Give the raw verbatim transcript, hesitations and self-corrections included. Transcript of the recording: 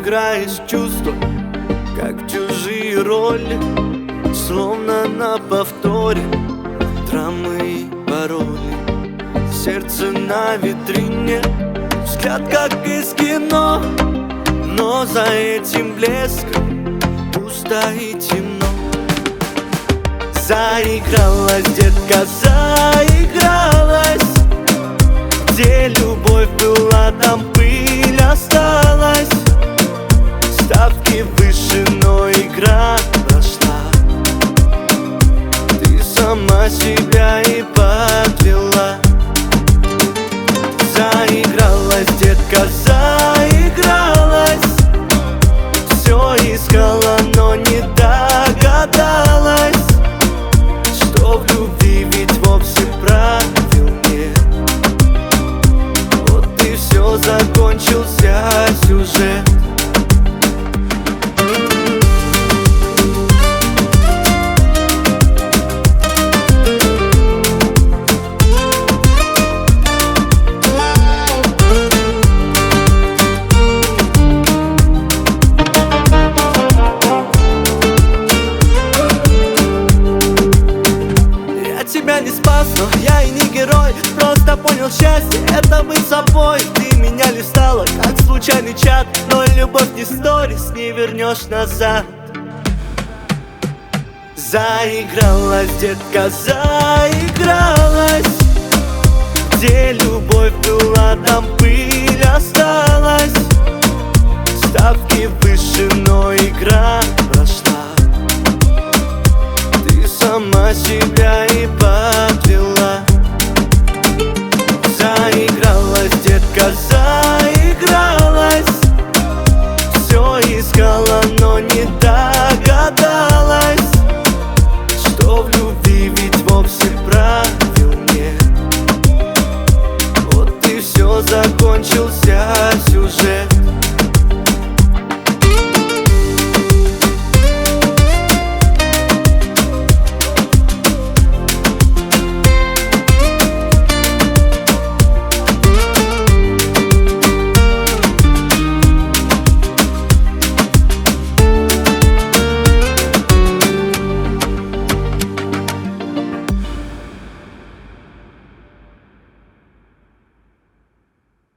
играешь чувства, как чужие роли, словно на повторе драмы и пароли. Сердце на витрине, взгляд как из кино, но за этим блеском пусто и темно. Заигралась, детка, заигралась. Где любовь была, там пыль осталась. Ставки выше, но игра прошла. Ты сама себя и подвела. Заигралась, детка, заигралась. Все искала, но не догадалась, что в любви ведь вовсе правил нет. Вот и все, закончился сюжет. Тебя не спас, но я и не герой. Просто понял счастье, это быть собой. Ты меня листала, как случайный чат, но любовь не сторис, не вернешь назад. Заигралась, детка, заигралась.